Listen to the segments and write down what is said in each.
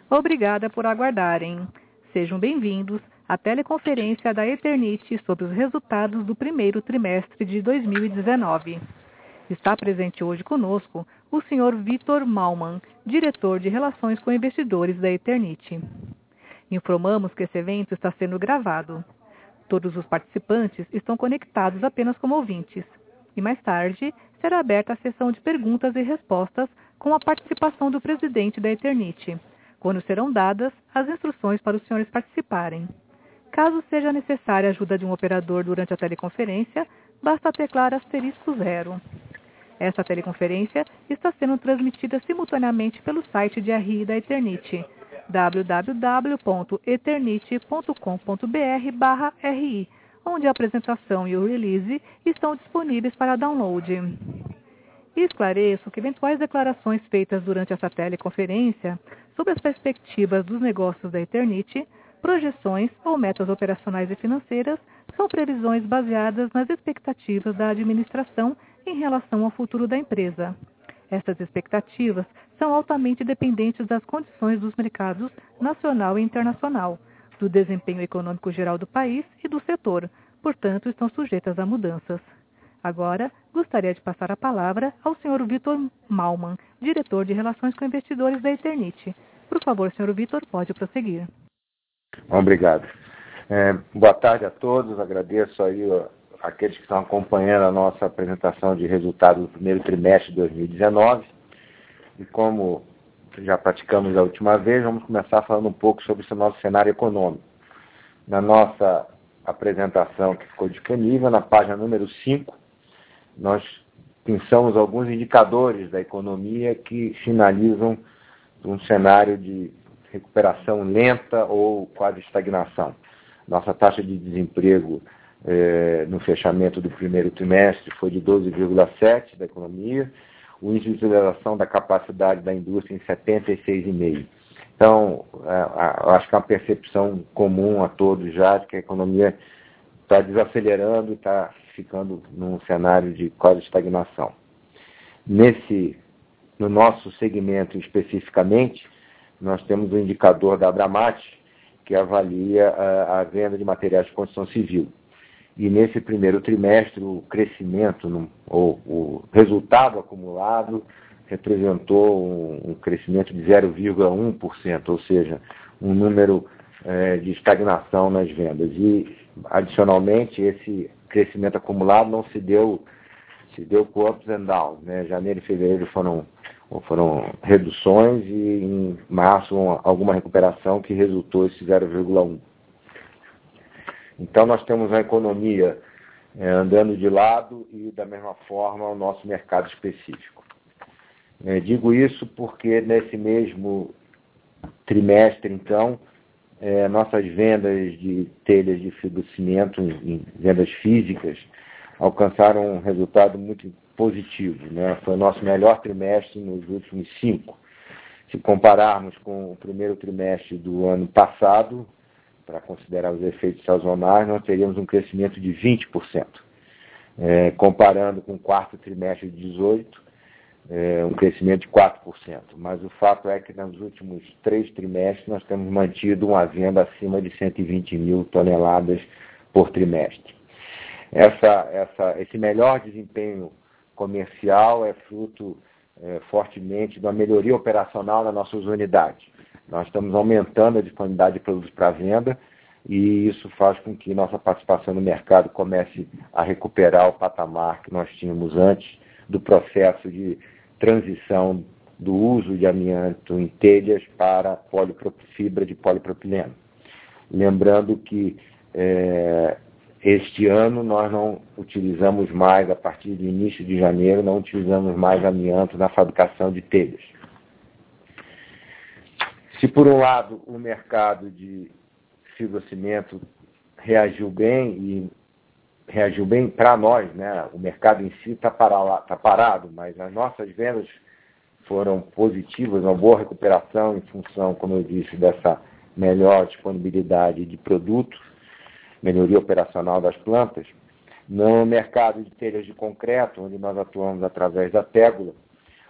Obrigada por aguardarem. Sejam bem-vindos à teleconferência da Eternit sobre os resultados do primeiro trimestre de 2019. Está presente hoje conosco o Sr. Vitor Malman, diretor de Relações com Investidores da Eternit. Informamos que esse evento está sendo gravado. Todos os participantes estão conectados apenas como ouvintes. E mais tarde será aberta a sessão de perguntas e respostas com a participação do presidente da Eternit, quando serão dadas as instruções para os senhores participarem. Caso seja necessária a ajuda de um operador durante a teleconferência, basta teclar *0. Esta teleconferência está sendo transmitida simultaneamente pelo site de RI da Eternit, www.eternit.com.br/RI, onde a apresentação e o release estão disponíveis para download. E esclareço que eventuais declarações feitas durante essa teleconferência sobre as perspectivas dos negócios da Eternit, projeções ou metas operacionais e financeiras são previsões baseadas nas expectativas da administração em relação ao futuro da empresa. Essas expectativas são altamente dependentes das condições dos mercados nacional e internacional, do desempenho econômico geral do país e do setor, portanto, estão sujeitas a mudanças. Agora, gostaria de passar a palavra ao Sr. Vitor Malman, diretor de Relações com Investidores da Eternit. Por favor, Sr. Vitor, pode prosseguir. Obrigado. Boa tarde a todos. Agradeço aí aqueles que estão acompanhando a nossa apresentação de resultados do primeiro trimestre de 2019. E como já praticamos a última vez, vamos começar falando um pouco sobre esse nosso cenário econômico. Na nossa apresentação que ficou disponível, na página número 5, nós pensamos alguns indicadores da economia que sinalizam um cenário de recuperação lenta ou quase estagnação. Nossa taxa de desemprego no fechamento do primeiro trimestre foi de 12,7% da economia, o índice de utilização da capacidade da indústria em 76,5%. Então, eu acho que é uma percepção comum a todos já de que a economia está desacelerando e está ficando num cenário de quase estagnação. No nosso segmento especificamente, nós temos o indicador da Abramat, que avalia a venda de materiais de construção civil. E nesse primeiro trimestre, o crescimento, o resultado acumulado, representou um crescimento de 0,1%, ou seja, um número de estagnação nas vendas. E, adicionalmente, esse crescimento acumulado não se deu com ups and downs, né? Janeiro e fevereiro foram reduções e em março alguma recuperação que resultou esse 0,1%. Então nós temos a economia andando de lado e da mesma forma o nosso mercado específico. Digo isso porque nesse mesmo trimestre, então, nossas vendas de telhas de fibrocimento em vendas físicas alcançaram um resultado muito positivo, né? Foi o nosso melhor trimestre nos últimos 5. Se compararmos com o primeiro trimestre do ano passado, para considerar os efeitos sazonais, nós teríamos um crescimento de 20%. Comparando com o quarto trimestre de 18, um crescimento de 4%. Mas o fato é que nos últimos 3 trimestres nós temos mantido uma venda acima de 120 mil toneladas por trimestre. Esse melhor desempenho comercial é fruto fortemente da melhoria operacional nas nossas unidades. Nós estamos aumentando a disponibilidade de produtos para venda e isso faz com que nossa participação no mercado comece a recuperar o patamar que nós tínhamos antes do processo de transição do uso de amianto em telhas para fibra de polipropileno. Lembrando que este ano nós não utilizamos mais, a partir do início de janeiro, não utilizamos mais amianto na fabricação de telhas. Se por um lado o mercado de fibrocimento reagiu bem para nós, né? O mercado em si está parado, mas as nossas vendas foram positivas, uma boa recuperação em função, como eu disse, dessa melhor disponibilidade de produtos, melhoria operacional das plantas. No mercado de telhas de concreto, onde nós atuamos através da Tégula,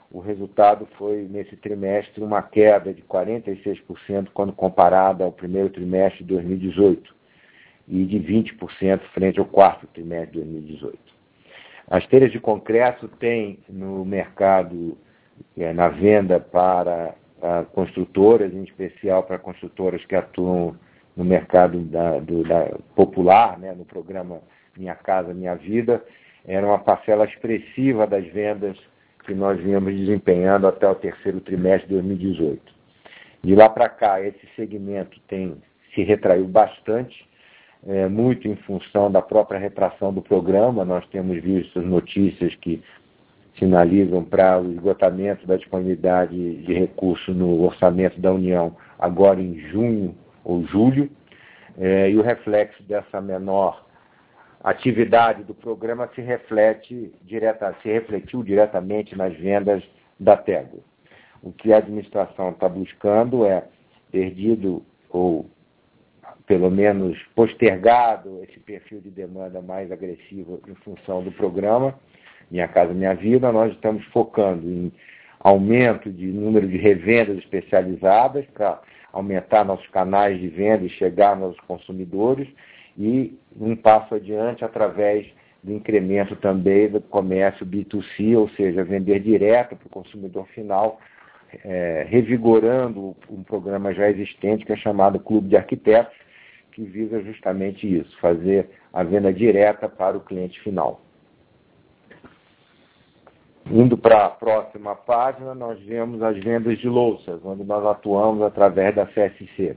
o resultado foi, nesse trimestre, uma queda de 46% quando comparado ao primeiro trimestre de 2018 e de 20% frente ao quarto trimestre de 2018. As telhas de concreto têm no mercado, na venda para construtoras, em especial para construtoras que atuam no mercado popular, né, no programa Minha Casa Minha Vida, era uma parcela expressiva das vendas que nós vínhamos desempenhando até o terceiro trimestre de 2018. De lá para cá, esse segmento se retraiu bastante, muito em função da própria retração do programa. Nós temos visto as notícias que sinalizam para o esgotamento da disponibilidade de recursos no orçamento da União agora em junho ou julho, e o reflexo dessa menor atividade do programa se refletiu diretamente nas vendas da Tego. O que a administração está buscando é perdido ou pelo menos postergado esse perfil de demanda mais agressivo em função do programa Minha Casa Minha Vida. Nós estamos focando em aumento de número de revendas especializadas para aumentar nossos canais de venda e chegar aos consumidores, e um passo adiante através do incremento também do comércio B2C, ou seja, vender direto para o consumidor final, revigorando um programa já existente que é chamado Clube de Arquitetos, que visa justamente isso, fazer a venda direta para o cliente final. Indo para a próxima página, nós vemos as vendas de louças, onde nós atuamos através da CSC.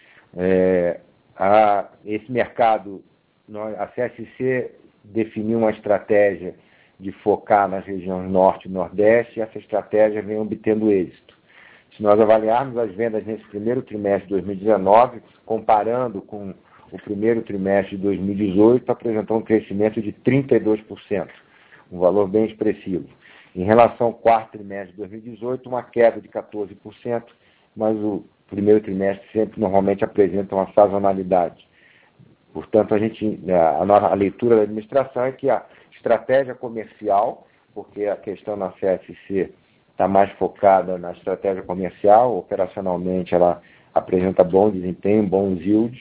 Esse mercado, a CSC definiu uma estratégia de focar nas regiões Norte e Nordeste, e essa estratégia vem obtendo êxito. Se nós avaliarmos as vendas nesse primeiro trimestre de 2019, comparando com o primeiro trimestre de 2018, apresentou um crescimento de 32%, um valor bem expressivo. Em relação ao quarto trimestre de 2018, uma queda de 14%, mas o primeiro trimestre sempre normalmente apresenta uma sazonalidade. Portanto, a leitura da administração é que a estratégia comercial, porque a questão na CSC está mais focada na estratégia comercial, operacionalmente ela apresenta bom desempenho, bons yields,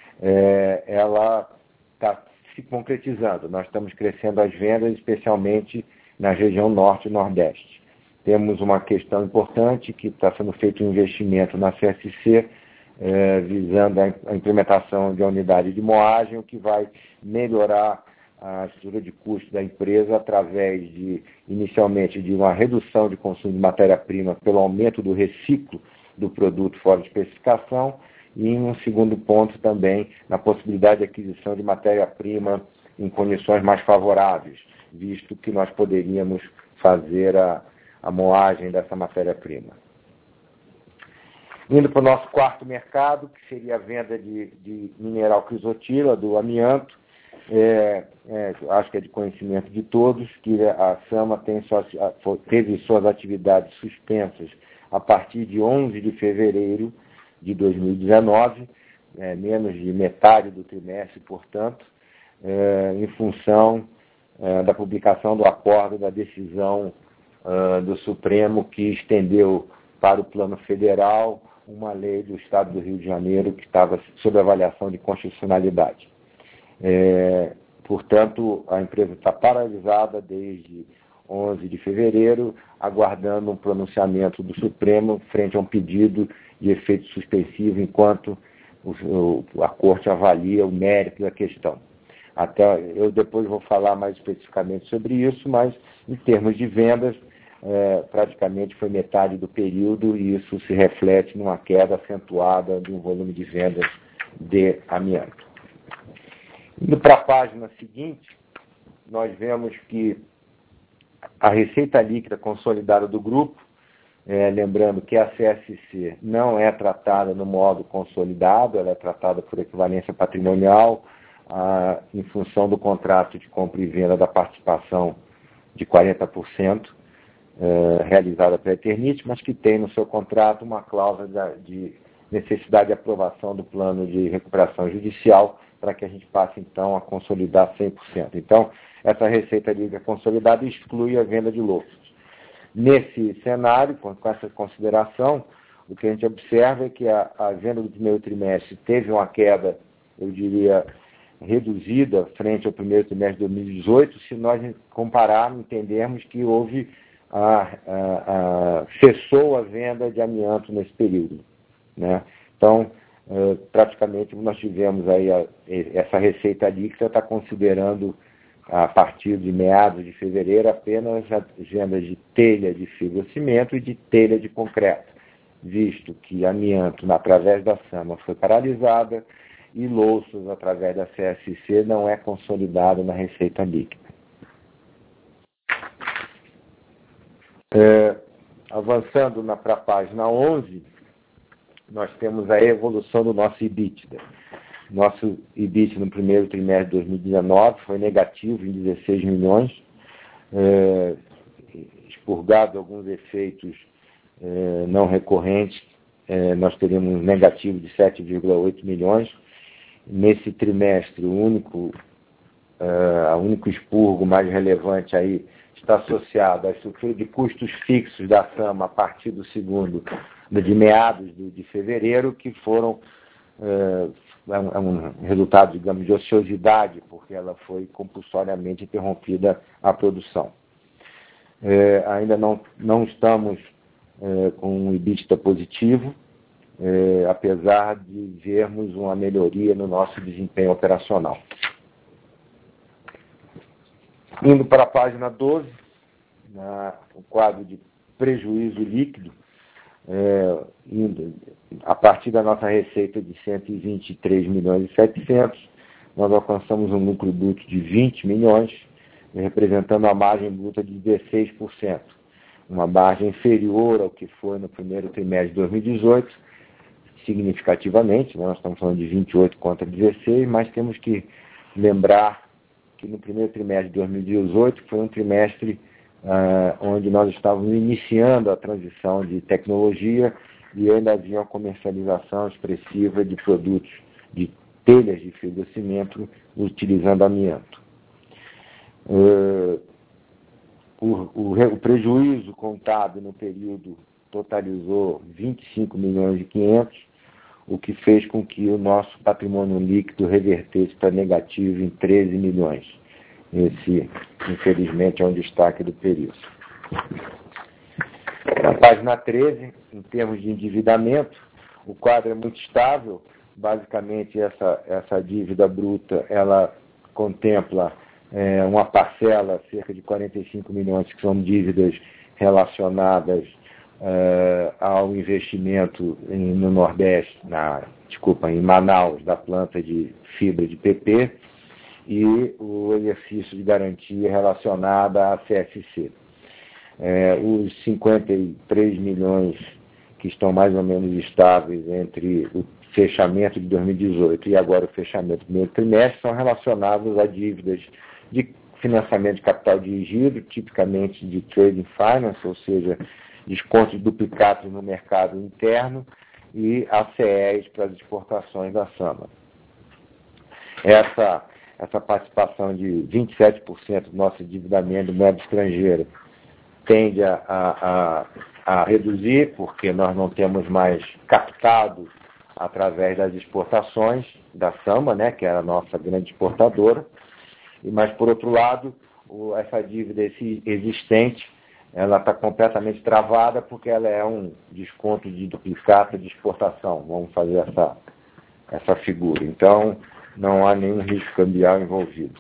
ela está se concretizando. Nós estamos crescendo as vendas, especialmente na região Norte e Nordeste. Temos uma questão importante que está sendo feito um investimento na CSC, visando a implementação de uma unidade de moagem, o que vai melhorar a estrutura de custo da empresa através inicialmente, de uma redução de consumo de matéria-prima pelo aumento do reciclo do produto fora de especificação, e em um segundo ponto também na possibilidade de aquisição de matéria-prima em condições mais favoráveis, visto que nós poderíamos fazer a moagem dessa matéria-prima. Indo para o nosso quarto mercado, que seria a venda de mineral crisotila, do amianto, acho que é de conhecimento de todos, que a SAMA teve suas atividades suspensas a partir de 11 de fevereiro de 2019, menos de metade do trimestre, portanto, em função da publicação do acordo da decisão do Supremo, que estendeu para o plano federal uma lei do Estado do Rio de Janeiro que estava sob avaliação de constitucionalidade. Portanto, a empresa está paralisada desde 11 de fevereiro, aguardando um pronunciamento do Supremo frente a um pedido de efeito suspensivo, enquanto a Corte avalia o mérito da questão. Eu depois vou falar mais especificamente sobre isso, mas em termos de vendas, praticamente foi metade do período, e isso se reflete numa queda acentuada do volume de vendas de amianto. Indo para a página seguinte, nós vemos que a receita líquida consolidada do grupo, lembrando que a CSC não é tratada no modo consolidado, ela é tratada por equivalência patrimonial, em função do contrato de compra e venda da participação de 40%, realizada pela Eternit, mas que tem no seu contrato uma cláusula de necessidade de aprovação do plano de recuperação judicial, para que a gente passe, então, a consolidar 100%. Então, essa receita líquida consolidada exclui a venda de louças. nesse cenário, com essa consideração, o que a gente observa é que a venda do primeiro trimestre teve uma queda, eu diria, reduzida frente ao primeiro trimestre de 2018, se nós compararmos, entendermos que houve cessou a venda de amianto nesse período, né? Então, praticamente nós tivemos aí essa receita líquida está considerando a partir de meados de fevereiro apenas as vendas de telha de fibrocimento e de telha de concreto, visto que amianto através da SAMA foi paralisada e louças através da CSC não é consolidado na receita líquida. Avançando para a página 11, nós temos a evolução do nosso EBITDA. Nosso EBITDA no primeiro trimestre de 2019 foi negativo em 16 milhões, expurgado alguns efeitos não recorrentes, nós teríamos um negativo de 7,8 milhões. Nesse trimestre, o único expurgo mais relevante aí está associado à estrutura de custos fixos da SAMA a partir do de meados de fevereiro, que foram um resultado, digamos, de ociosidade, porque ela foi compulsoriamente interrompida a produção. Ainda não estamos com um EBITDA positivo, apesar de vermos uma melhoria no nosso desempenho operacional. Indo para a página 12, o quadro de prejuízo líquido, a partir da nossa receita de 123 milhões e 700, nós alcançamos um lucro bruto de 20 milhões, representando a margem bruta de 16%, uma margem inferior ao que foi no primeiro trimestre de 2018, significativamente, nós estamos falando de 28 contra 16, mas temos que lembrar que no primeiro trimestre de 2018 foi um trimestre onde nós estávamos iniciando a transição de tecnologia e ainda havia uma comercialização expressiva de produtos de telhas de fibrocimento utilizando amianto. O prejuízo contado no período totalizou 25 milhões e 500, o que fez com que o nosso patrimônio líquido revertesse para negativo em 13 milhões. Esse, infelizmente, é um destaque do período. Na página 13, em termos de endividamento, o quadro é muito estável. Basicamente, essa dívida bruta, ela contempla uma parcela, cerca de 45 milhões, que são dívidas relacionadas ao investimento no Nordeste, em Manaus, da planta de fibra de PP, e o exercício de garantia relacionada à CSC. Os 53 milhões que estão mais ou menos estáveis entre o fechamento de 2018 e agora o fechamento do primeiro trimestre são relacionados a dívidas de financiamento de capital dirigido, tipicamente de trading finance, ou seja, descontos duplicados no mercado interno, e ACEs para as exportações da SAMA. Essa participação de 27% do nosso endividamento de moeda estrangeira tende a reduzir, porque nós não temos mais captado através das exportações da SAMA, né, que era a nossa grande exportadora, mas, por outro lado, essa dívida existente, ela está completamente travada porque ela é um desconto de duplicata de exportação. Vamos fazer essa figura. Então, não há nenhum risco cambial envolvido.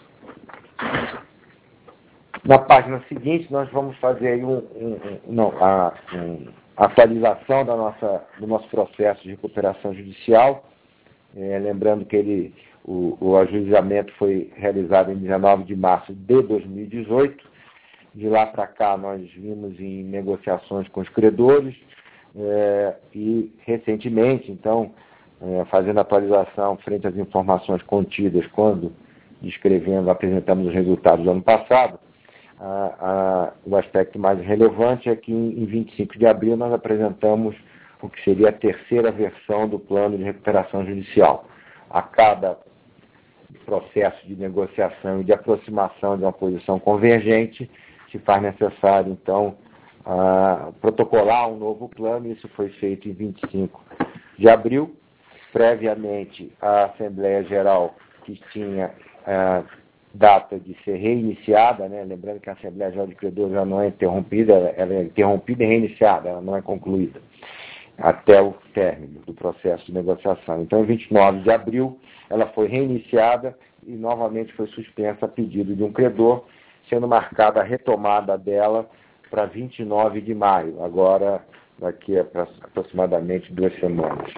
Na página seguinte, nós vamos fazer aí a atualização do nosso processo de recuperação judicial. Lembrando que o ajuizamento foi realizado em 19 de março de 2018. De lá para cá, nós vimos em negociações com os credores e, recentemente, então, fazendo atualização frente às informações contidas quando apresentamos os resultados do ano passado, o aspecto mais relevante é que, em 25 de abril, nós apresentamos o que seria a terceira versão do plano de recuperação judicial. A cada processo de negociação e de aproximação de uma posição convergente, se faz necessário, então, protocolar um novo plano. Isso foi feito em 25 de abril. Previamente, a Assembleia Geral, que tinha data de ser reiniciada, né? Lembrando que a Assembleia Geral de Credores já não é interrompida, ela é interrompida e reiniciada, ela não é concluída até o término do processo de negociação. Então, em 29 de abril, ela foi reiniciada e novamente foi suspensa a pedido de um credor, sendo marcada a retomada dela para 29 de maio, agora daqui a aproximadamente 2 semanas.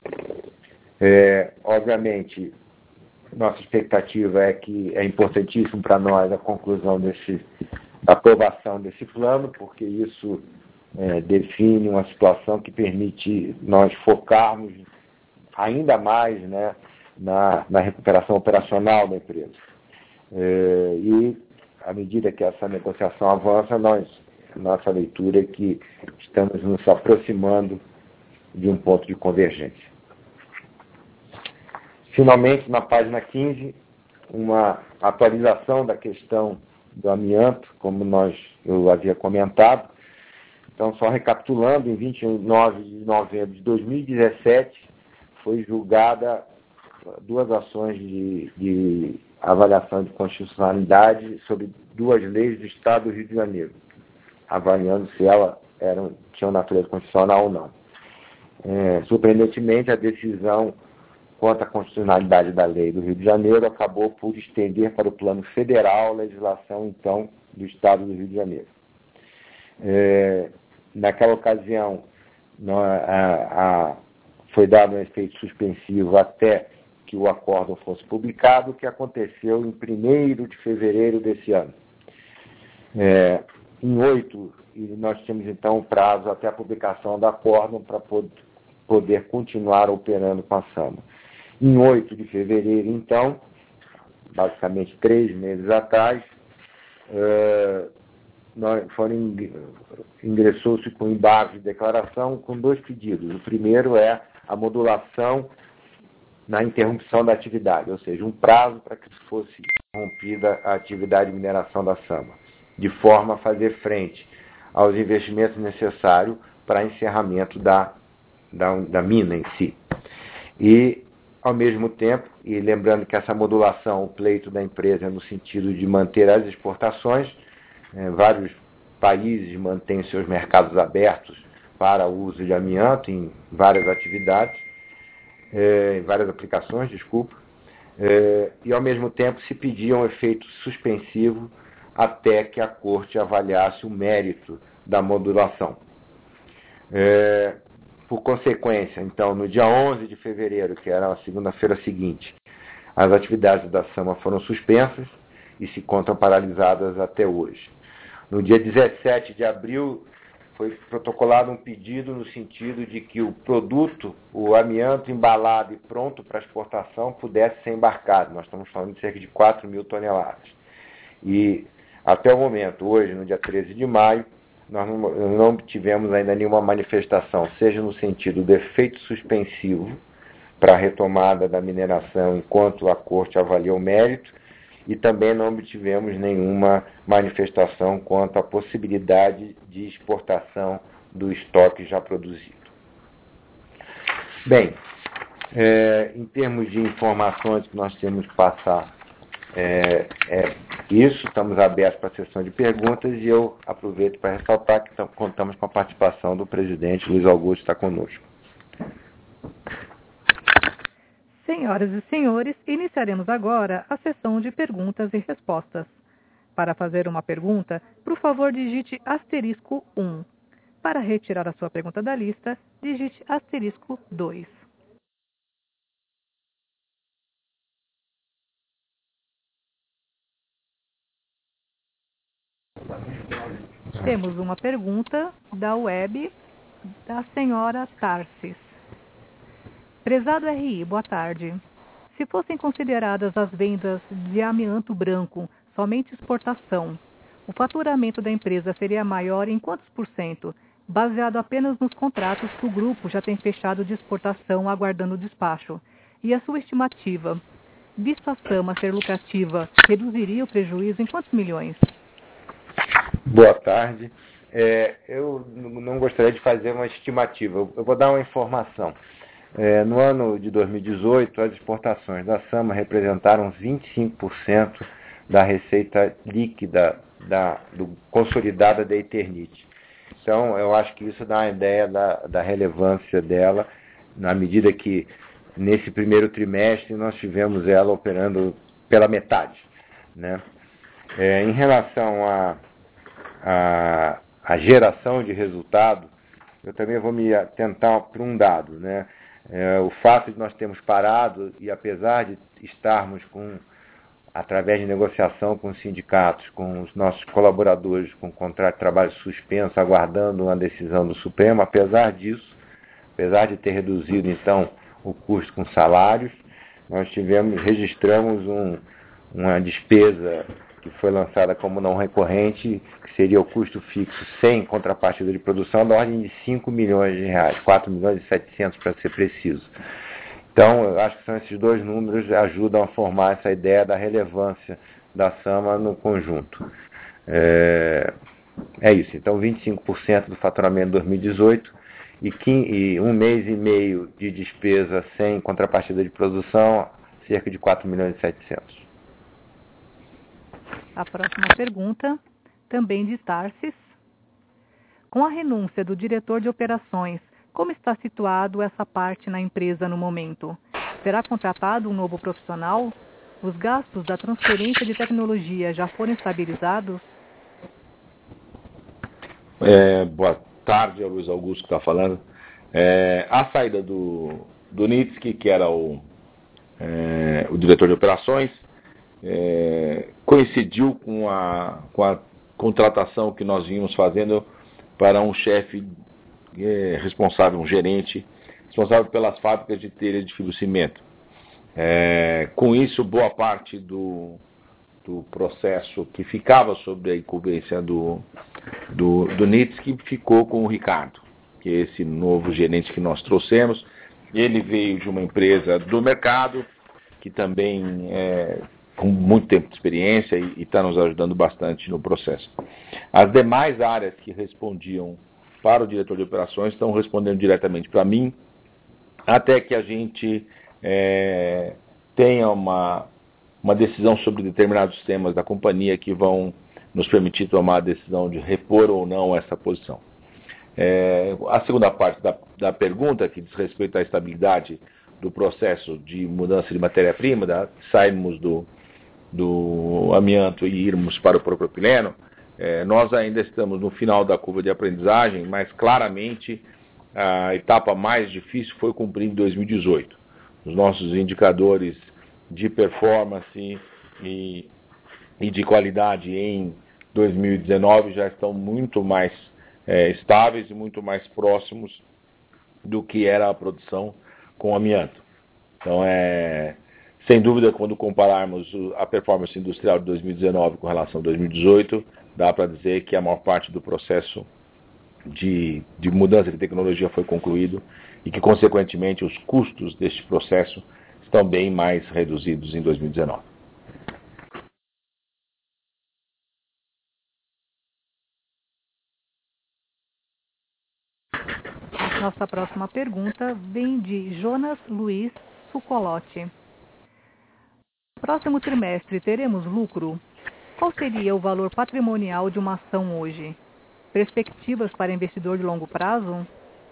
Obviamente, nossa expectativa é que é importantíssimo para nós a conclusão da aprovação desse plano, porque isso define uma situação que permite nós focarmos ainda mais, né, na recuperação operacional da empresa. E, à medida que essa negociação avança, nossa leitura é que estamos nos aproximando de um ponto de convergência. Finalmente, na página 15, uma atualização da questão do amianto, como eu havia comentado. Então, só recapitulando, em 29 de novembro de 2017, foi julgada 2 ações de avaliação de constitucionalidade sobre 2 leis do Estado do Rio de Janeiro, avaliando se elas tinham natureza constitucional ou não. Surpreendentemente, a decisão quanto à constitucionalidade da lei do Rio de Janeiro acabou por estender para o plano federal a legislação, então, do Estado do Rio de Janeiro. Naquela ocasião, foi dado um efeito suspensivo até que o acórdão fosse publicado, o que aconteceu em 1º de fevereiro desse ano. Em 8, nós tínhamos então um prazo até a publicação do acórdão para poder continuar operando com a SAMA. Em 8 de fevereiro, então, basicamente 3 meses atrás, ingressou-se com embargo de declaração com 2 pedidos. O primeiro é a modulação na interrupção da atividade, ou seja, um prazo para que fosse interrompida a atividade de mineração da SAMA, de forma a fazer frente aos investimentos necessários para encerramento da mina em si. E, ao mesmo tempo, e lembrando que essa modulação, o pleito da empresa é no sentido de manter as exportações, vários países mantêm seus mercados abertos para o uso de amianto em várias atividades, em várias aplicações, e ao mesmo tempo se pedia um efeito suspensivo até que a Corte avaliasse o mérito da modulação. Por consequência, então, no dia 11 de fevereiro, que era a segunda-feira seguinte, as atividades da SAMA foram suspensas e se encontram paralisadas até hoje. No dia 17 de abril, foi protocolado um pedido no sentido de que o produto, o amianto embalado e pronto para exportação, pudesse ser embarcado. Nós estamos falando de cerca de 4.000 toneladas. E, até o momento, hoje, no dia 13 de maio, nós não tivemos ainda nenhuma manifestação, seja no sentido do efeito suspensivo para a retomada da mineração enquanto a Corte avalia o mérito, e também não obtivemos nenhuma manifestação quanto à possibilidade de exportação do estoque já produzido. Bem, em termos de informações que nós temos que passar, isso, estamos abertos para a sessão de perguntas e eu aproveito para ressaltar que contamos com a participação do presidente Luiz Augusto, que está conosco. Senhoras e senhores, iniciaremos agora a sessão de perguntas e respostas. Para fazer uma pergunta, por favor, digite *1. Para retirar a sua pergunta da lista, digite *2. Temos uma pergunta da web da senhora Tarsis. Prezado RI, boa tarde. Se fossem consideradas as vendas de amianto branco somente exportação, o faturamento da empresa seria maior em quantos %, baseado apenas nos contratos que o grupo já tem fechado de exportação aguardando o despacho? E a sua estimativa, visto a SAMA ser lucrativa, reduziria o prejuízo em quantos milhões? Boa tarde. Eu não gostaria de fazer uma estimativa. Eu vou dar uma informação. No ano de 2018, as exportações da SAMA representaram 25% da receita líquida consolidada da Eternit. Então, eu acho que isso dá uma ideia da relevância dela, na medida que, nesse primeiro trimestre, nós tivemos ela operando pela metade, né? Em relação à geração de resultado, eu também vou me atentar para um dado, né? O fato de nós termos parado, e apesar de estarmos através de negociação com os sindicatos, com os nossos colaboradores, com o contrato de trabalho suspenso, aguardando uma decisão do Supremo, apesar disso, apesar de ter reduzido então o custo com salários, nós registramos uma despesa que foi lançada como não recorrente, que seria o custo fixo sem contrapartida de produção, da ordem de 5 milhões de reais, 4 milhões e 700 para ser preciso. Então, eu acho que são esses dois números que ajudam a formar essa ideia da relevância da SAMA no conjunto. É isso. Então, 25% do faturamento de 2018 e um mês e meio de despesa sem contrapartida de produção, cerca de 4 milhões e 700. A próxima pergunta, também de Tarsis. Com a renúncia do diretor de operações, como está situado essa parte na empresa no momento? Será contratado um novo profissional? Os gastos da transferência de tecnologia já foram estabilizados? Boa tarde, é o Luiz Augusto que está falando. A saída do Nitsky, que era o diretor de operações, coincidiu com a contratação que nós vínhamos fazendo para um chefe responsável, um gerente responsável pelas fábricas de telha de fibrocimento. Com isso, boa parte do processo que ficava sob a incumbência do Nitsky ficou com o Ricardo, que é esse novo gerente que nós trouxemos. Ele veio de uma empresa do mercado, que também com muito tempo de experiência e está nos ajudando bastante no processo. As demais áreas que respondiam para o diretor de operações estão respondendo diretamente para mim, até que a gente tenha uma decisão sobre determinados temas da companhia que vão nos permitir tomar a decisão de repor ou não essa posição. A segunda parte da pergunta, que diz respeito à estabilidade do processo de mudança de matéria-prima, sairmos do amianto e irmos para o propileno, nós ainda estamos no final da curva de aprendizagem, mas claramente a etapa mais difícil foi cumprir em 2018. Os nossos indicadores de performance e de qualidade em 2019 já estão muito mais estáveis e muito mais próximos do que era a produção com amianto. Então, sem dúvida, quando compararmos a performance industrial de 2019 com relação a 2018, dá para dizer que a maior parte do processo de mudança de tecnologia foi concluído e que, consequentemente, os custos deste processo estão bem mais reduzidos em 2019. Nossa próxima pergunta vem de Jonas Luiz Sucolotti. Próximo trimestre teremos lucro? Qual seria o valor patrimonial de uma ação hoje? Perspectivas para investidor de longo prazo?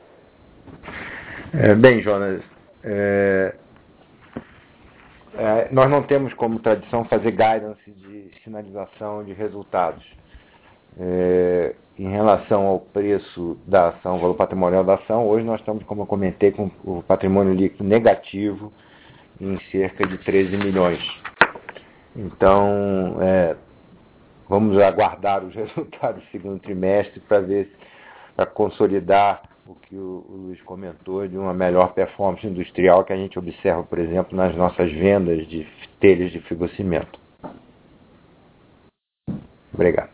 Bem, Jonas, nós não temos como tradição fazer guidance de sinalização de resultados. Em relação ao preço da ação, o valor patrimonial da ação, hoje nós estamos, como eu comentei, com o patrimônio líquido negativo em cerca de 13 milhões. Então, vamos aguardar os resultados do segundo trimestre para consolidar o que o Luiz comentou de uma melhor performance industrial que a gente observa, por exemplo, nas nossas vendas de telhas de fibrocimento. Obrigado.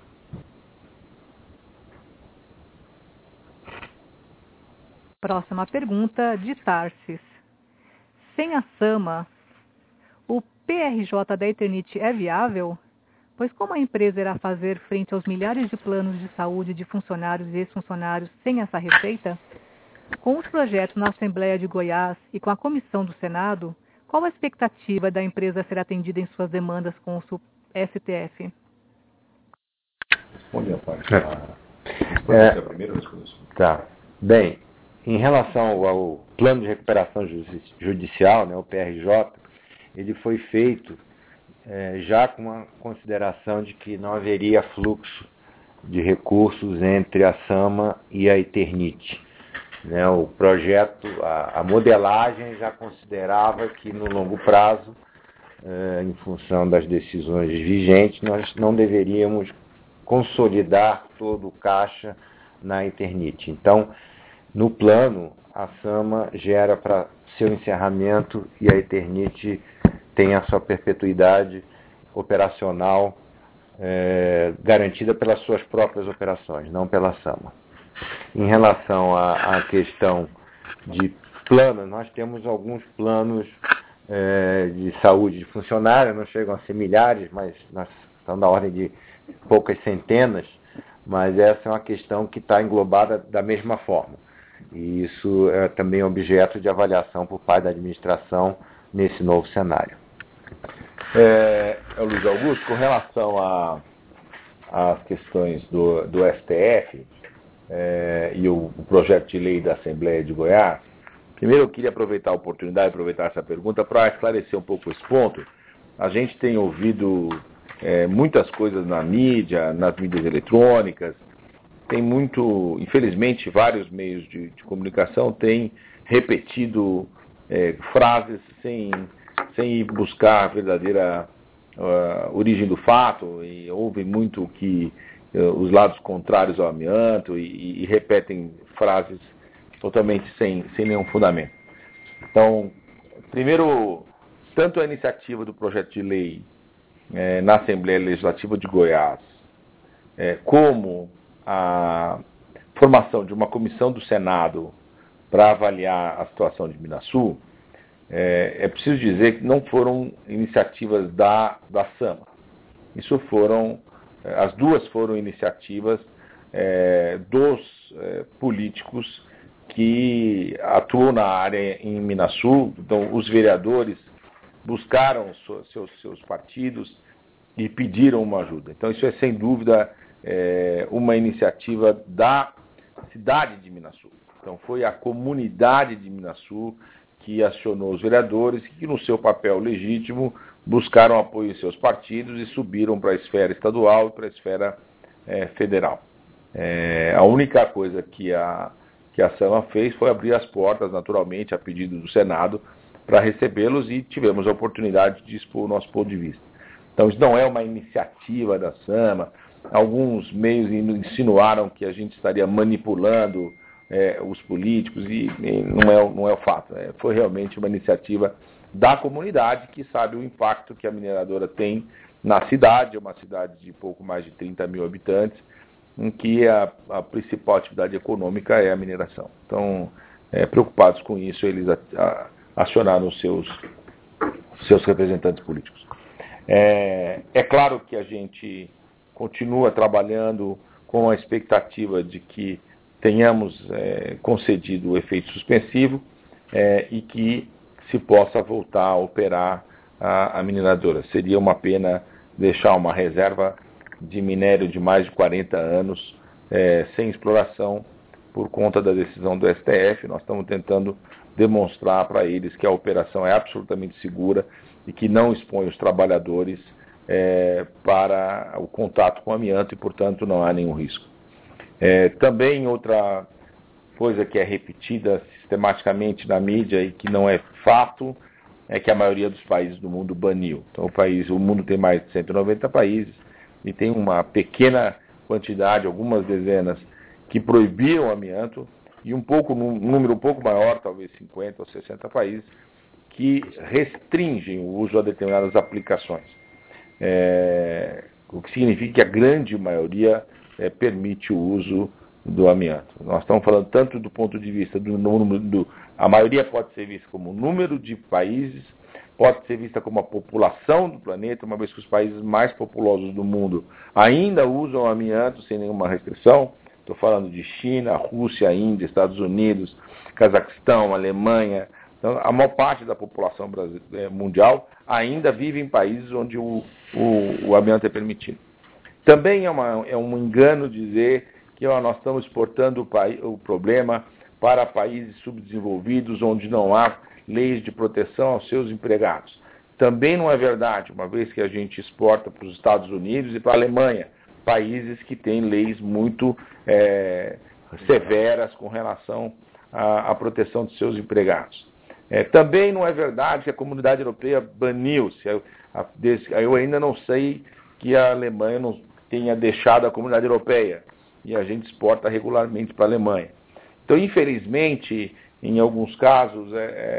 Próxima pergunta de Tarsis. Sem a SAMA, o PRJ da Eternit é viável? pois como a empresa irá fazer frente aos milhares de planos de saúde de funcionários e ex-funcionários sem essa receita? Com os projetos na Assembleia de Goiás e com a comissão do Senado, qual a expectativa da empresa ser atendida em suas demandas com o STF? Responde a parte. Tá. Bem, em relação ao Plano de Recuperação Judicial, né, o PRJ, ele foi feito já com a consideração de que não haveria fluxo de recursos entre a SAMA e a Eternit. Né, o projeto, a modelagem já considerava que no longo prazo, em função das decisões vigentes, nós não deveríamos consolidar todo o caixa na Eternit. Então, no plano, a SAMA gera para seu encerramento e a Eternit tem a sua perpetuidade operacional garantida pelas suas próprias operações, não pela SAMA. Em relação à questão de planos, nós temos alguns planos de saúde de funcionários, não chegam a ser milhares, mas nós estamos na ordem de poucas centenas, mas essa é uma questão que está englobada da mesma forma. E isso é também objeto de avaliação por parte da administração nesse novo cenário. Luiz Augusto, com relação às questões do STF e o projeto de lei da Assembleia de Goiás, primeiro eu queria aproveitar a oportunidade, aproveitar essa pergunta para esclarecer um pouco esse ponto. A gente tem ouvido muitas coisas na mídia, nas mídias eletrônicas, tem muito, infelizmente, vários meios de comunicação têm repetido frases sem ir buscar a verdadeira origem do fato, e houve muito que os lados contrários ao amianto e repetem frases totalmente sem nenhum fundamento. Então, primeiro, tanto a iniciativa do projeto de lei na Assembleia Legislativa de Goiás, como a formação de uma comissão do Senado para avaliar a situação de Minasul, é preciso dizer que não foram iniciativas da SAMA. As duas foram iniciativas dos políticos que atuam na área em Minasul. Então, os vereadores buscaram seus partidos e pediram uma ajuda. Então, isso é sem dúvida uma iniciativa da cidade de Minasul. Então, foi a comunidade de Minasul que acionou os vereadores, que no seu papel legítimo buscaram apoio em seus partidos e subiram para a esfera estadual e para a esfera federal. A única coisa que a SAMA fez foi abrir as portas, naturalmente, a pedido do Senado, para recebê-los, e tivemos a oportunidade de expor o nosso ponto de vista. Então, isso não é uma iniciativa da SAMA. Alguns meios insinuaram que a gente estaria manipulando os políticos, e não é o fato. Foi realmente uma iniciativa da comunidade, que sabe o impacto que a mineradora tem na cidade, uma cidade de pouco mais de 30 mil habitantes, em que a principal atividade econômica é a mineração. Então, preocupados com isso, eles acionaram os seus representantes políticos. É claro que a gente continua trabalhando com a expectativa de que tenhamos concedido o efeito suspensivo e que se possa voltar a operar a mineradora. Seria uma pena deixar uma reserva de minério de mais de 40 anos sem exploração por conta da decisão do STF. Nós estamos tentando demonstrar para eles que a operação é absolutamente segura e que não expõe os trabalhadores para o contato com amianto e, portanto, não há nenhum risco. Também outra coisa que é repetida sistematicamente na mídia e que não é fato é que a maioria dos países do mundo baniu. Então o mundo tem mais de 190 países e tem uma pequena quantidade, algumas dezenas, que proibiram o amianto, e um número um pouco maior, talvez 50 ou 60 países, que restringem o uso a determinadas aplicações. O que significa que a grande maioria permite o uso do amianto. Nós estamos falando tanto do ponto de vista a maioria pode ser vista como número de países, pode ser vista como a população do planeta, uma vez que os países mais populosos do mundo ainda usam amianto sem nenhuma restrição. Estou falando de China, Rússia, Índia, Estados Unidos, Cazaquistão, Alemanha. Então, a maior parte da população mundial ainda vive em países onde o amianto é permitido. Também é um engano dizer que nós estamos exportando o problema para países subdesenvolvidos, onde não há leis de proteção aos seus empregados. Também não é verdade, uma vez que a gente exporta para os Estados Unidos e para a Alemanha, países que têm leis muito severas com relação à proteção de seus empregados. Também não é verdade que a comunidade europeia baniu-se. Eu ainda não sei que a Alemanha não tenha deixado a comunidade europeia e a gente exporta regularmente para a Alemanha. Então, infelizmente, em alguns casos,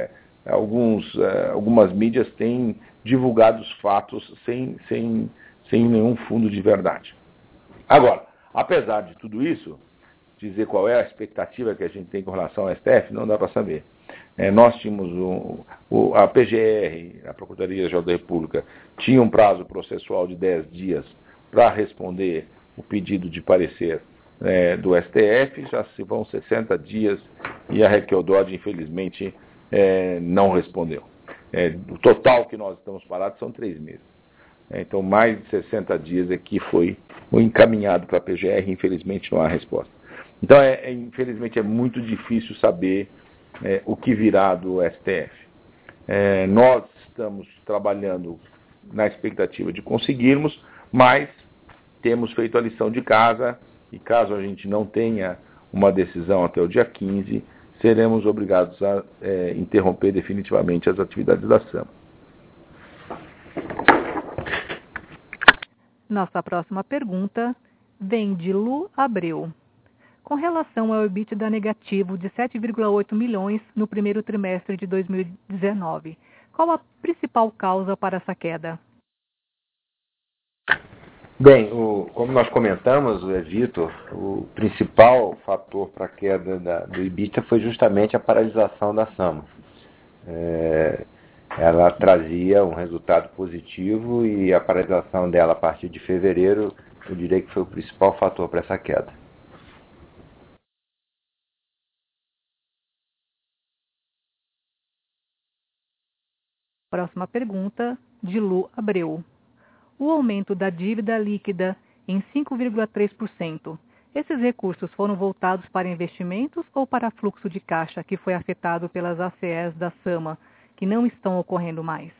algumas mídias têm divulgado os fatos sem nenhum fundo de verdade. Agora, apesar de tudo isso, dizer qual é a expectativa que a gente tem com relação ao STF, não dá para saber. Nós tínhamos a PGR, a Procuradoria-Geral da República, tinha um prazo processual de 10 dias para responder o pedido de parecer do STF, já se vão 60 dias e a Raquel Dodge, infelizmente, não respondeu. O total que nós estamos parados são 3 meses. Então, mais de 60 dias aqui foi encaminhado para a PGR, infelizmente não há resposta. Então, infelizmente, é muito difícil saber o que virá do STF. Nós estamos trabalhando na expectativa de conseguirmos, mas temos feito a lição de casa e caso a gente não tenha uma decisão até o dia 15, seremos obrigados a interromper definitivamente as atividades da SAMA. Nossa próxima pergunta vem de Lu Abreu. Com relação ao EBITDA negativo de 7,8 milhões no primeiro trimestre de 2019, qual a principal causa para essa queda? Bem, como nós comentamos, Vitor, o principal fator para a queda do EBITDA foi justamente a paralisação da SAMA. Ela trazia um resultado positivo e a paralisação dela a partir de fevereiro, eu diria que foi o principal fator para essa queda. Próxima pergunta, de Lu Abreu. O aumento da dívida líquida em 5,3%. Esses recursos foram voltados para investimentos ou para fluxo de caixa que foi afetado pelas ACEs da SAMA, que não estão ocorrendo mais?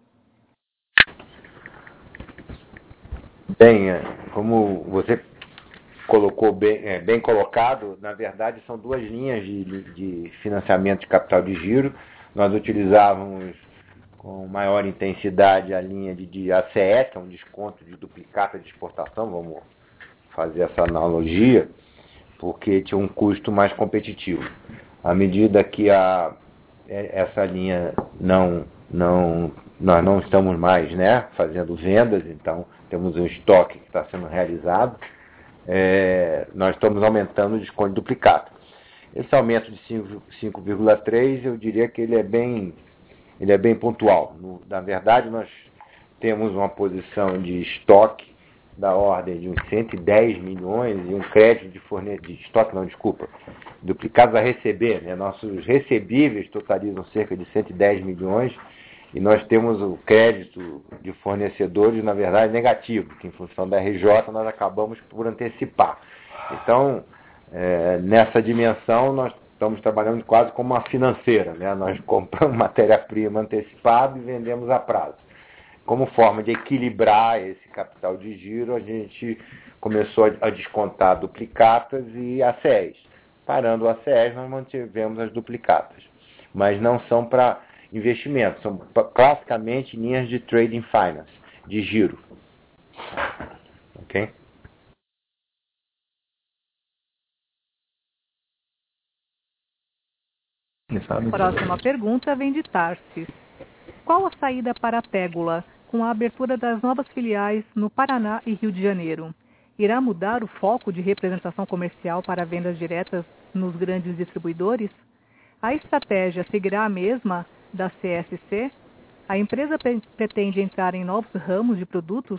Bem, como você colocou bem colocado, na verdade são 2 linhas de financiamento de capital de giro. Nós utilizávamos com maior intensidade a linha de ACE, que é um desconto de duplicata de exportação, vamos fazer essa analogia, porque tinha um custo mais competitivo. À medida que essa linha nós não estamos mais fazendo vendas, então temos um estoque que está sendo realizado, nós estamos aumentando o desconto de duplicata. Esse aumento de 5,3, eu diria que ele é bem pontual. Na verdade, nós temos uma posição de estoque da ordem de uns 110 milhões e um crédito duplicados a receber. Nossos recebíveis totalizam cerca de 110 milhões e nós temos o crédito de fornecedores, na verdade, negativo, que em função da RJ nós acabamos por antecipar. Então, nessa dimensão, nós estamos trabalhando quase como uma financeira. Nós compramos matéria-prima antecipada e vendemos a prazo. Como forma de equilibrar esse capital de giro, a gente começou a descontar duplicatas e ACEs. Parando o ACEs, nós mantivemos as duplicatas. Mas não são para investimento, são classicamente linhas de trading finance, de giro. Ok? Próxima pergunta vem de Tarsis. Qual a saída para a Pégula com a abertura das novas filiais no Paraná e Rio de Janeiro? Irá mudar o foco de representação comercial para vendas diretas nos grandes distribuidores? A estratégia seguirá a mesma da CSC? A empresa pretende entrar em novos ramos de produtos?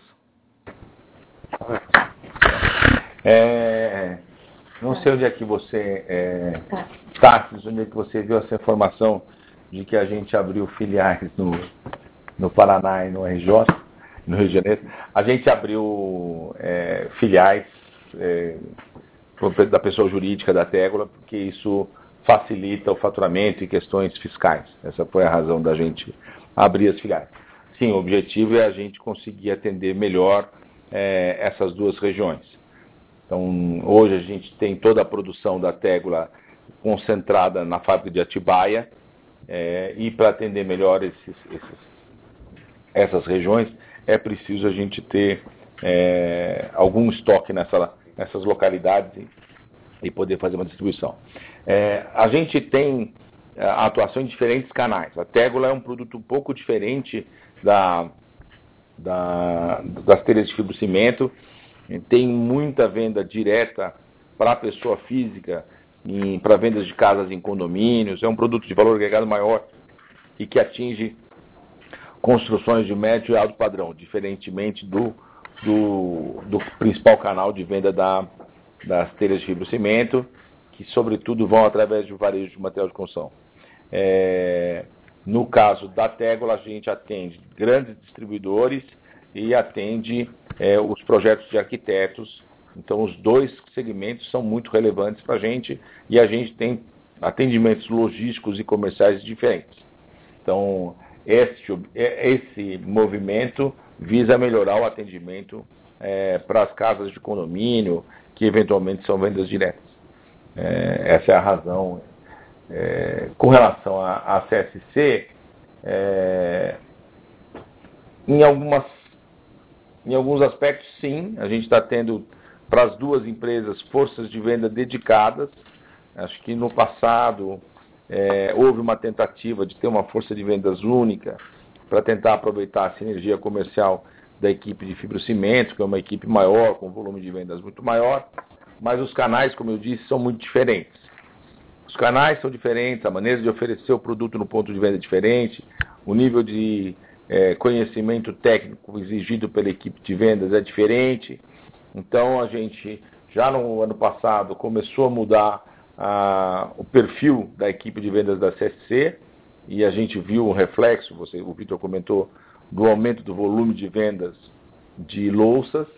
Não sei onde é que você Tarsis, onde é que você viu essa informação de que a gente abriu filiais no Paraná e no RJ, no Rio de Janeiro. A gente abriu filiais da pessoa jurídica da Tegola, porque isso facilita o faturamento e questões fiscais. Essa foi a razão da gente abrir as filiais. Sim, o objetivo é a gente conseguir atender melhor essas duas regiões. Então, hoje a gente tem toda a produção da Tegola concentrada na fábrica de Atibaia, e para atender melhor essas regiões, é preciso a gente ter algum estoque nessas localidades e poder fazer uma distribuição. A gente tem a atuação em diferentes canais. A Tegola é um produto um pouco diferente das telhas de fibrocimento. Tem muita venda direta para a pessoa física, para vendas de casas em condomínios. É um produto de valor agregado maior e que atinge construções de médio e alto padrão, diferentemente do principal canal de venda das telhas de fibrocimento, que sobretudo vão através de varejo de material de construção. No caso da Tegola, a gente atende grandes distribuidores e atende os projetos de arquitetos. Então, os dois segmentos são muito relevantes para a gente e a gente tem atendimentos logísticos e comerciais diferentes. Então, esse movimento visa melhorar o atendimento para as casas de condomínio, que eventualmente são vendas diretas. Essa é a razão. Com relação à CSC, em alguns aspectos, sim, a gente está tendo para as duas empresas forças de venda dedicadas. Acho que no passado houve uma tentativa de ter uma força de vendas única para tentar aproveitar a sinergia comercial da equipe de fibrocimento, que é uma equipe maior, com volume de vendas muito maior, mas os canais, como eu disse, são muito diferentes. Os canais são diferentes, a maneira de oferecer o produto no ponto de venda é diferente, o nível de conhecimento técnico exigido pela equipe de vendas é diferente. Então, a gente, já no ano passado, começou a mudar o perfil da equipe de vendas da CSC, e a gente viu um reflexo, o Vitor comentou, do aumento do volume de vendas de louças,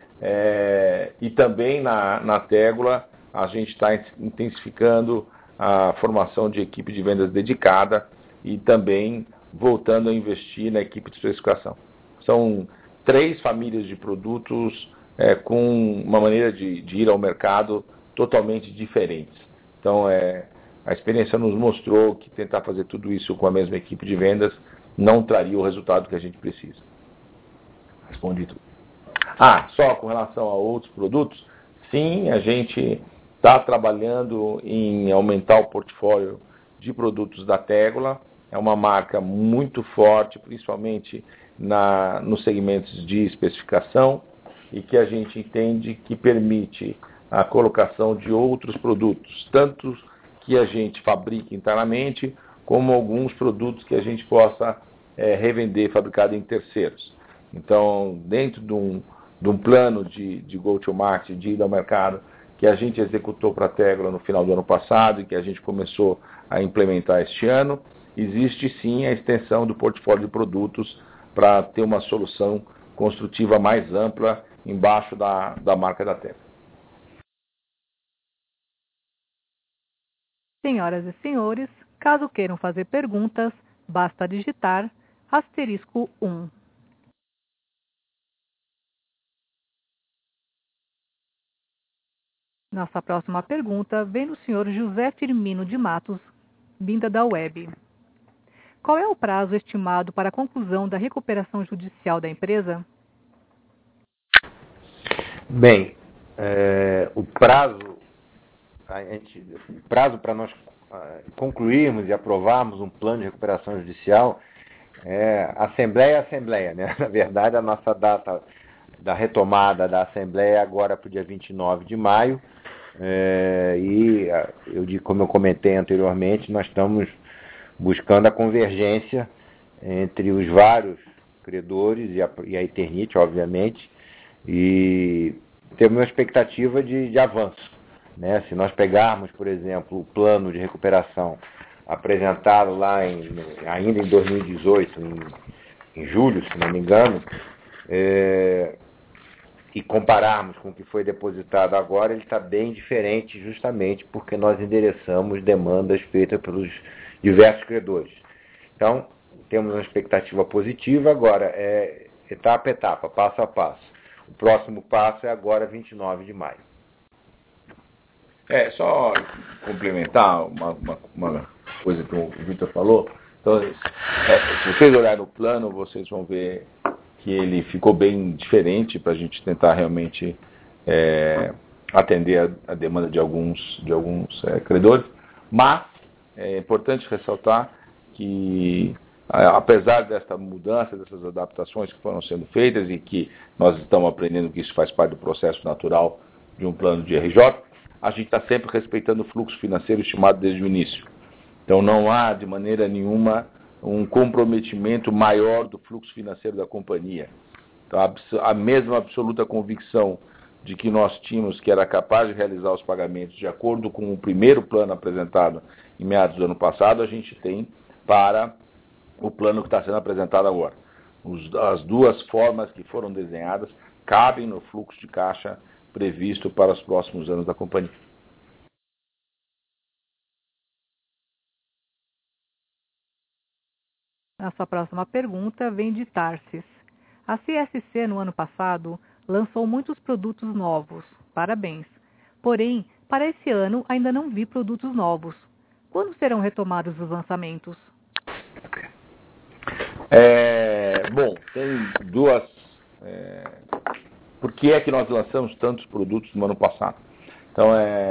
e também na Tegola a gente está intensificando a formação de equipe de vendas dedicada e também voltando a investir na equipe de especificação. São 3 famílias de produtos com uma maneira de ir ao mercado totalmente diferentes. Então, a experiência nos mostrou que tentar fazer tudo isso com a mesma equipe de vendas não traria o resultado que a gente precisa. Respondi tudo. Só com relação a outros produtos, sim, a gente está trabalhando em aumentar o portfólio de produtos da Tegola. É uma marca muito forte, principalmente nos segmentos de especificação, e que a gente entende que permite a colocação de outros produtos, tanto que a gente fabrica internamente, como alguns produtos que a gente possa revender fabricado em terceiros. Então, dentro de um plano de go-to-market, de ida ao mercado, que a gente executou para a Tegola no final do ano passado e que a gente começou a implementar este ano, existe sim a extensão do portfólio de produtos para ter uma solução construtiva mais ampla embaixo da marca da Tegola. Senhoras e senhores, caso queiram fazer perguntas, basta digitar *1. Nossa próxima pergunta vem do senhor José Firmino de Matos, vinda da web. Qual é o prazo estimado para a conclusão da recuperação judicial da empresa? Bem, o prazo para nós concluirmos e aprovarmos um plano de recuperação judicial Assembleia, né? Na verdade, a nossa data da retomada da Assembleia é agora para o dia 29 de maio, como eu comentei anteriormente, nós estamos buscando a convergência entre os vários credores e a Eternit, obviamente, e temos uma expectativa de avanço, né? Se nós pegarmos, por exemplo, o plano de recuperação apresentado lá ainda em 2018, em julho, se não me engano, e compararmos com o que foi depositado agora, ele está bem diferente, justamente porque nós endereçamos demandas feitas pelos diversos credores. Então, temos uma expectativa positiva, agora é etapa a etapa, passo a passo. O próximo passo é agora, 29 de maio. Só complementar uma coisa que o Vitor falou. Então, se vocês olharem o plano, vocês vão ver que ele ficou bem diferente para a gente tentar realmente atender a demanda de alguns credores. Mas é importante ressaltar que, apesar dessa mudança, dessas adaptações que foram sendo feitas e que nós estamos aprendendo que isso faz parte do processo natural de um plano de RJ, a gente está sempre respeitando o fluxo financeiro estimado desde o início. Então não há, de maneira nenhuma, um comprometimento maior do fluxo financeiro da companhia. Então, a mesma absoluta convicção de que nós tínhamos que era capaz de realizar os pagamentos de acordo com o primeiro plano apresentado em meados do ano passado, a gente tem para o plano que está sendo apresentado agora. As duas formas que foram desenhadas cabem no fluxo de caixa previsto para os próximos anos da companhia. Nossa próxima pergunta vem de Tarsis. A CSC, no ano passado, lançou muitos produtos novos. Parabéns. Porém, para esse ano ainda não vi produtos novos. Quando serão retomados os lançamentos? Bom, tem duas... Por que é que nós lançamos tantos produtos no ano passado? Então,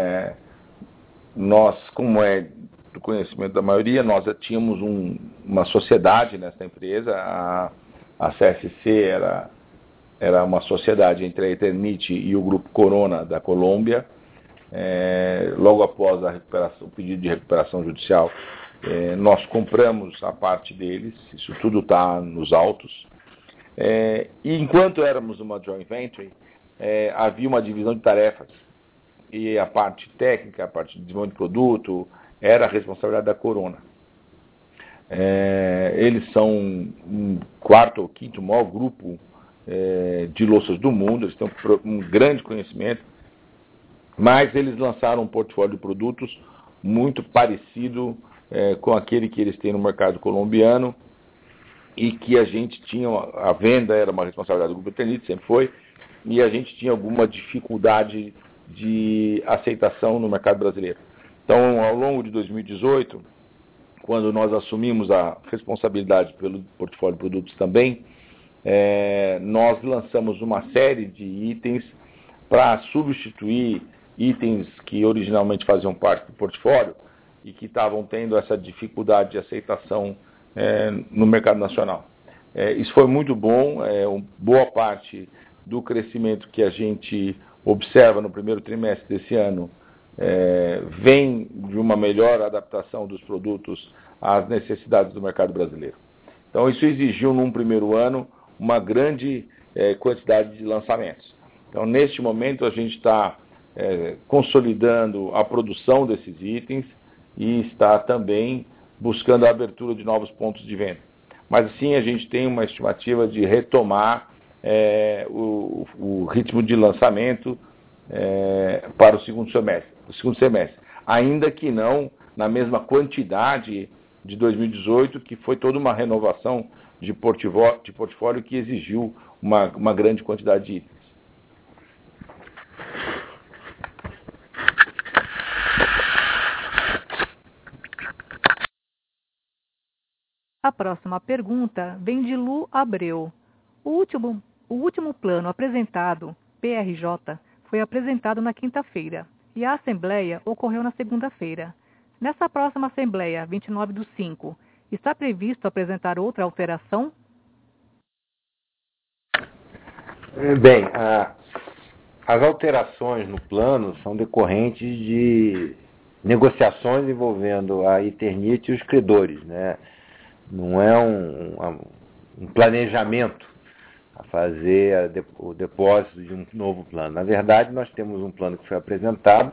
nós, como é do conhecimento da maioria, nós já tínhamos uma sociedade nessa empresa. A CSC era uma sociedade entre a Eternit e o Grupo Corona da Colômbia. Logo após o pedido de recuperação judicial, nós compramos a parte deles. Isso tudo está nos autos. E enquanto éramos uma joint venture, havia uma divisão de tarefas. E a parte técnica, a parte de desenvolvimento de produto, era a responsabilidade da Corona. Eles são um quarto ou quinto maior grupo de louças do mundo, eles têm um grande conhecimento, mas eles lançaram um portfólio de produtos muito parecido com aquele que eles têm no mercado colombiano, e que a gente tinha, a venda era uma responsabilidade do Grupo Eternit, sempre foi, e a gente tinha alguma dificuldade de aceitação no mercado brasileiro. Então, ao longo de 2018, quando nós assumimos a responsabilidade pelo portfólio de produtos também, nós lançamos uma série de itens para substituir itens que originalmente faziam parte do portfólio e que estavam tendo essa dificuldade de aceitação no mercado nacional. Isso foi muito bom. Boa parte do crescimento que a gente observa no primeiro trimestre desse ano vem de uma melhor adaptação dos produtos às necessidades do mercado brasileiro. Então, isso exigiu, num primeiro ano, uma grande quantidade de lançamentos. Então, neste momento, a gente está consolidando a produção desses itens e está também buscando a abertura de novos pontos de venda. Mas, sim, a gente tem uma estimativa de retomar o ritmo de lançamento para o segundo semestre, ainda que não na mesma quantidade de 2018, que foi toda uma renovação de portfólio que exigiu uma grande quantidade de itens. A próxima pergunta vem de Lu Abreu. O último plano apresentado, PRJ, foi apresentado na quinta-feira e a assembleia ocorreu na segunda-feira. Nessa próxima assembleia, 29/5, está previsto apresentar outra alteração? Bem, as alterações no plano são decorrentes de negociações envolvendo a Eternit e os credores, né? não é um planejamento a fazer o depósito de um novo plano. Na verdade, nós temos um plano que foi apresentado,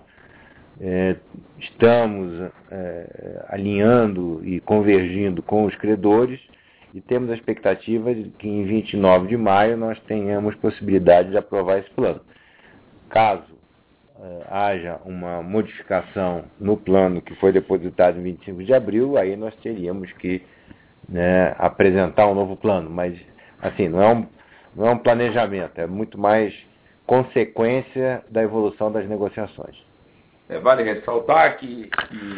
estamos alinhando e convergindo com os credores e temos a expectativa de que em 29 de maio nós tenhamos possibilidade de aprovar esse plano. Caso haja uma modificação no plano que foi depositado em 25 de abril, aí nós teríamos que apresentar um novo plano. Mas, assim, não é um planejamento, é muito mais consequência da evolução das negociações. Vale ressaltar que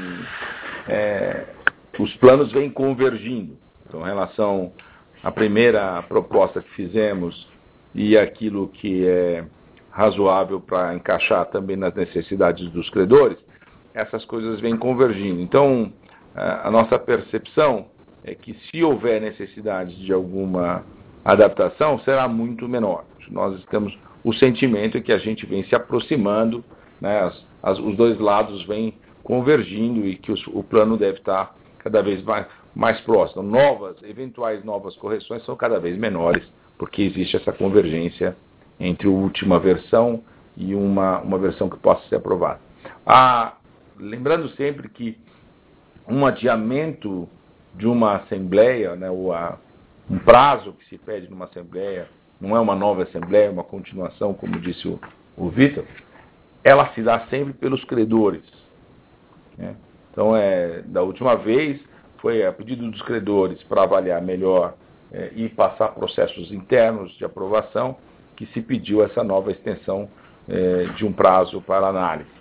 os planos vêm convergindo. Então, em relação à primeira proposta que fizemos e aquilo que é razoável para encaixar também nas necessidades dos credores, essas coisas vêm convergindo. Então, a nossa percepção é que se houver necessidade de alguma adaptação, será muito menor. O sentimento é que a gente vem se aproximando, né, os dois lados vêm convergindo e que o plano deve estar cada vez mais próximo. Eventuais novas correções são cada vez menores, porque existe essa convergência entre a última versão e uma versão que possa ser aprovada. Lembrando sempre que um adiamento de uma assembleia, né, um prazo que se pede numa assembleia, não é uma nova assembleia, é uma continuação, como disse o Vitor, ela se dá sempre pelos credores, né? Então, da última vez, foi a pedido dos credores para avaliar melhor e passar processos internos de aprovação que se pediu essa nova extensão de um prazo para análise.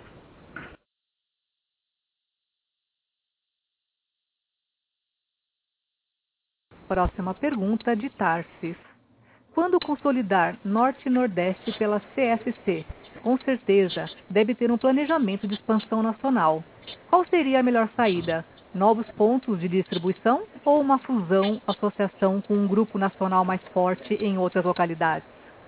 Próxima pergunta de Tarsis. Quando consolidar Norte e Nordeste pela CSC, com certeza deve ter um planejamento de expansão nacional. Qual seria a melhor saída? Novos pontos de distribuição ou uma fusão, associação com um grupo nacional mais forte em outras localidades?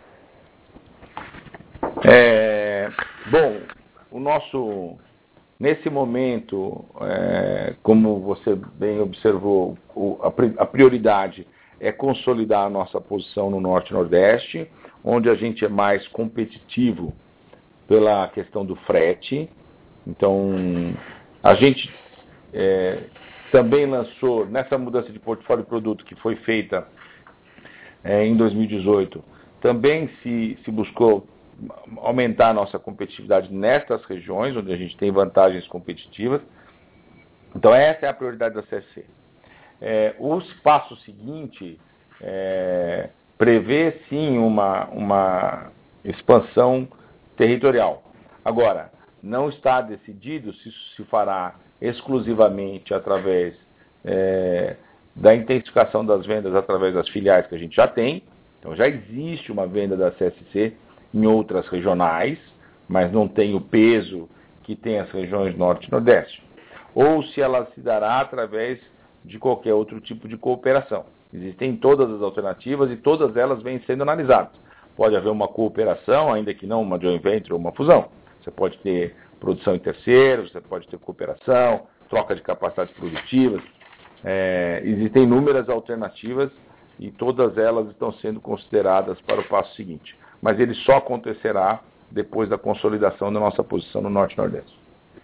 Bom, nesse momento, como você bem observou, a prioridade é consolidar a nossa posição no Norte e Nordeste, onde a gente é mais competitivo pela questão do frete. Então, a gente também lançou, nessa mudança de portfólio de produto que foi feita em 2018, também se buscou aumentar a nossa competitividade nestas regiões, onde a gente tem vantagens competitivas. Então, essa é a prioridade da CSC. O passo seguinte prevê, sim, uma expansão territorial. Agora, não está decidido se isso se fará exclusivamente através da intensificação das vendas através das filiais que a gente já tem. Então, já existe uma venda da CSC em outras regionais, mas não tem o peso que tem as regiões Norte e Nordeste. Ou se ela se dará através de qualquer outro tipo de cooperação. Existem todas as alternativas e todas elas vêm sendo analisadas. Pode haver uma cooperação, ainda que não uma joint venture ou uma fusão. Você pode ter produção em terceiros, você pode ter cooperação, troca de capacidades produtivas. Existem inúmeras alternativas e todas elas estão sendo consideradas para o passo seguinte. Mas ele só acontecerá depois da consolidação da nossa posição no Norte e Nordeste.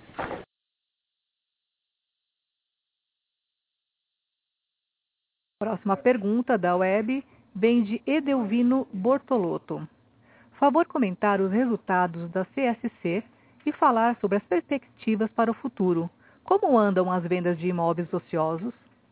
Próxima pergunta da web vem de Edelvino Bortolotto. Favor comentar os resultados da CSC e falar sobre as perspectivas para o futuro. Como andam as vendas de imóveis ociosos?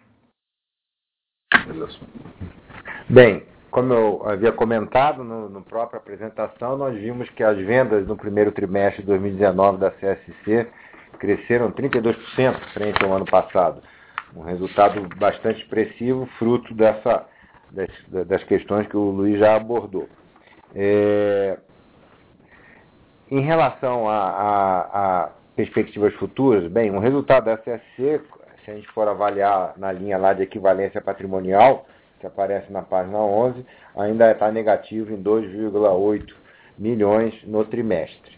Bem, como eu havia comentado no própria apresentação, nós vimos que as vendas no primeiro trimestre de 2019 da CSC cresceram 32% frente ao ano passado. Um resultado bastante expressivo, fruto das questões que o Luiz já abordou. Em relação a perspectivas futuras, bem, o resultado da CSC, se a gente for avaliar na linha lá de equivalência patrimonial, que aparece na página 11, ainda está negativo em 2,8 milhões no trimestre.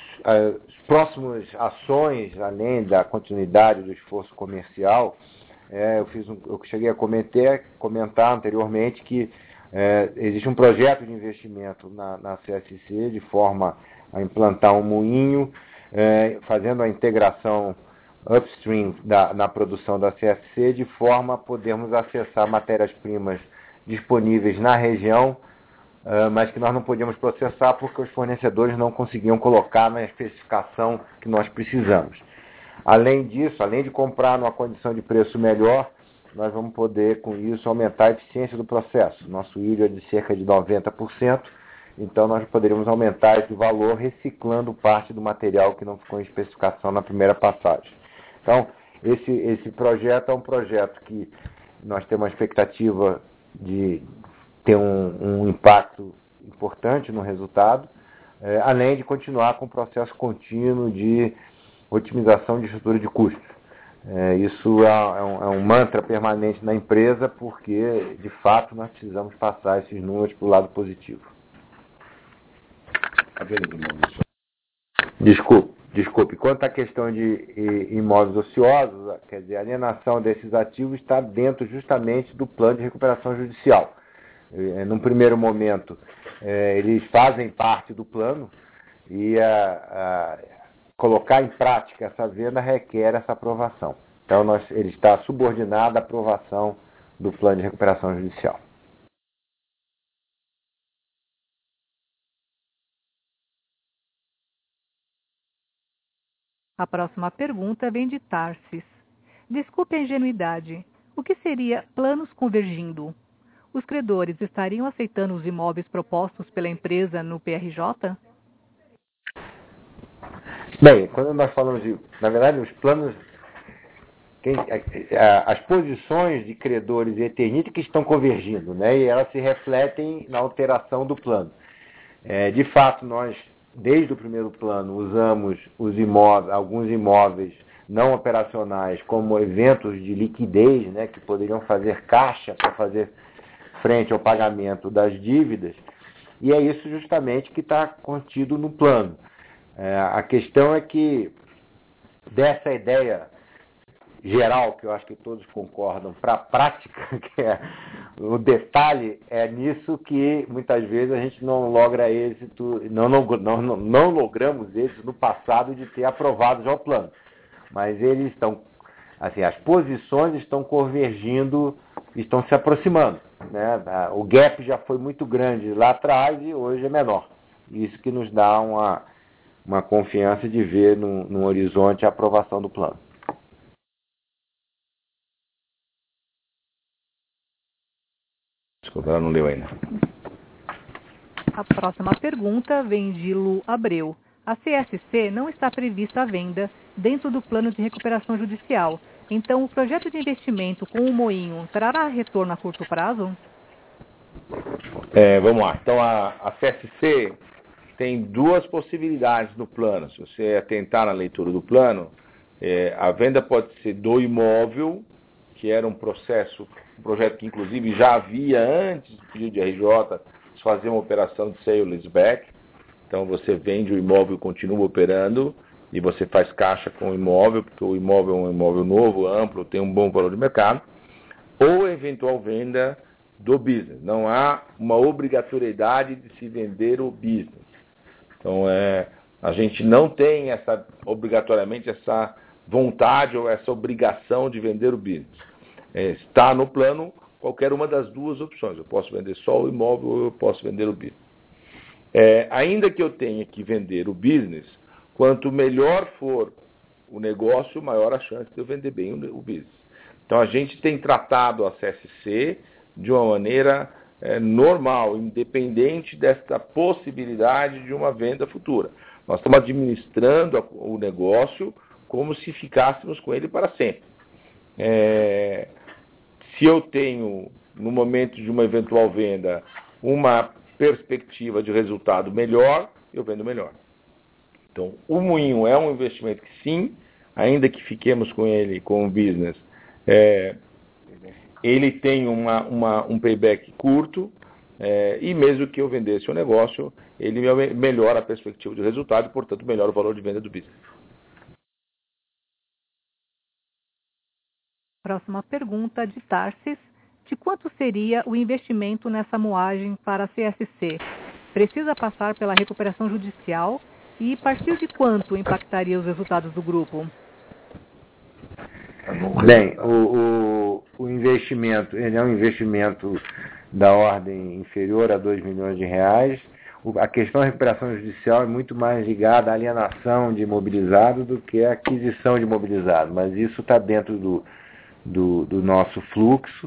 As próximas ações, além da continuidade do esforço comercial, Eu cheguei a comentar anteriormente que existe um projeto de investimento na CSC de forma a implantar um moinho, fazendo a integração upstream na produção da CSC, de forma a podermos acessar matérias-primas disponíveis na região, mas que nós não podíamos processar porque os fornecedores não conseguiam colocar na especificação que nós precisamos. Além disso, além de comprar numa condição de preço melhor, nós vamos poder, com isso, aumentar a eficiência do processo. Nosso yield é de cerca de 90%, então nós poderíamos aumentar esse valor reciclando parte do material que não ficou em especificação na primeira passagem. Então, esse projeto é um projeto que nós temos uma expectativa de ter um impacto importante no resultado, além de continuar com o processo contínuo de otimização de estrutura de custos. Isso é um mantra permanente na empresa, porque, de fato, nós precisamos passar esses números para o lado positivo. Desculpe. Quanto à questão de imóveis ociosos, quer dizer, a alienação desses ativos está dentro justamente do plano de recuperação judicial. Num primeiro momento, eles fazem parte do plano e colocar em prática essa venda requer essa aprovação. Então, ele está subordinado à aprovação do plano de recuperação judicial. A próxima pergunta vem de Tarsis. Desculpe a ingenuidade. O que seria planos convergindo? Os credores estariam aceitando os imóveis propostos pela empresa no PRJ? Bem, quando nós falamos na verdade, os planos, as posições de credores e eternistas que estão convergindo, né? E elas se refletem na alteração do plano. De fato, nós, desde o primeiro plano, usamos alguns imóveis não operacionais como eventos de liquidez, né? Que poderiam fazer caixa para fazer frente ao pagamento das dívidas, e é isso justamente que está contido no plano. A questão é que, dessa ideia geral, que eu acho que todos concordam, para a prática, o detalhe é nisso que muitas vezes a gente não logra êxito, não logramos êxito no passado de ter aprovado já o plano. Mas eles estão, assim, as posições estão convergindo, estão se aproximando, né? O gap já foi muito grande lá atrás e hoje é menor. Isso que nos dá uma confiança de ver no horizonte a aprovação do plano. Desculpa, ela não leu ainda. A próxima pergunta vem de Lu Abreu. A CSC não está prevista à venda dentro do plano de recuperação judicial. Então, o projeto de investimento com o moinho trará retorno a curto prazo? Vamos lá. Então, a CSC tem duas possibilidades no plano. Se você atentar na leitura do plano, a venda pode ser do imóvel, que era um projeto que inclusive já havia antes do pedido de RJ, se fazer uma operação de sale leaseback. Então você vende o imóvel e continua operando, e você faz caixa com o imóvel, porque o imóvel é um imóvel novo, amplo, tem um bom valor de mercado, ou eventual venda do business. Não há uma obrigatoriedade de se vender o business. Então, a gente não tem obrigatoriamente essa vontade ou essa obrigação de vender o business. Está no plano qualquer uma das duas opções. Eu posso vender só o imóvel ou eu posso vender o business. Ainda que eu tenha que vender o business, quanto melhor for o negócio, maior a chance de eu vender bem o business. Então, a gente tem tratado a CSC de uma maneira normal, independente desta possibilidade de uma venda futura. Nós estamos administrando o negócio como se ficássemos com ele para sempre. Se eu tenho, no momento de uma eventual venda, uma perspectiva de resultado melhor, eu vendo melhor. Então, o moinho é um investimento que sim, ainda que fiquemos com ele, com o business, ele tem um payback curto, e mesmo que eu vendesse o negócio, ele melhora a perspectiva de resultado e, portanto, melhora o valor de venda do business. próxima pergunta de Tarsis. De quanto seria o investimento nessa moagem para a CSC? Precisa passar pela recuperação judicial? E a partir de quanto impactaria os resultados do grupo? Bem, o investimento, ele é um investimento da ordem inferior a 2 milhões de reais. A questão da recuperação judicial é muito mais ligada à alienação de imobilizado do que à aquisição de imobilizado, mas isso está dentro do nosso fluxo,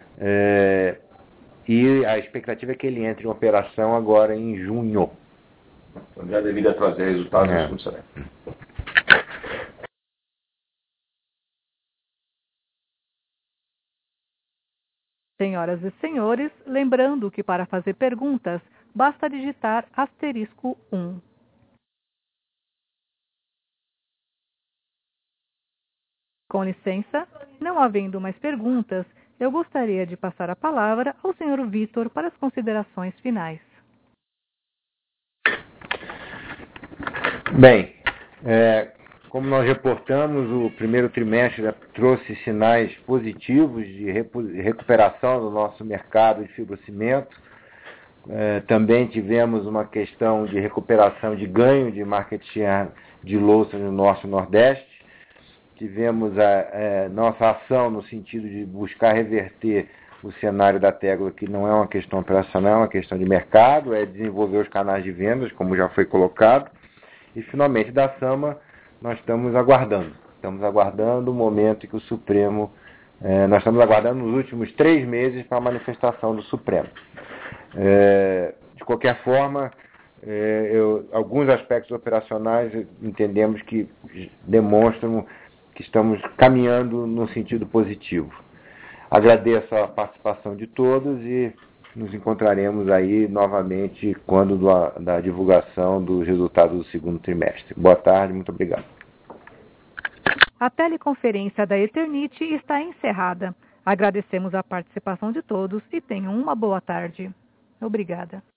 e a expectativa é que ele entre em operação agora em junho. Então já deveria trazer resultados no segundo semestre. Senhoras e senhores, lembrando que para fazer perguntas, basta digitar *1. Com licença, não havendo mais perguntas, eu gostaria de passar a palavra ao Sr. Vitor para as considerações finais. Bem, como nós reportamos, o primeiro trimestre trouxe sinais positivos de recuperação do nosso mercado de fibrocimento. Também tivemos uma questão de recuperação de ganho de market share de louça no Norte e Nordeste. Tivemos a nossa ação no sentido de buscar reverter o cenário da Tegla, que não é uma questão operacional, é uma questão de mercado, é desenvolver os canais de vendas, como já foi colocado. E, finalmente, da Sama, nós estamos aguardando o momento em que o Supremo, nós estamos aguardando nos últimos 3 meses para a manifestação do Supremo. De qualquer forma, alguns aspectos operacionais entendemos que demonstram que estamos caminhando no sentido positivo. Agradeço a participação de todos e nos encontraremos aí novamente quando da divulgação dos resultados do segundo trimestre. Boa tarde, muito obrigado. A teleconferência da Eternit está encerrada. Agradecemos a participação de todos e tenham uma boa tarde. Obrigada.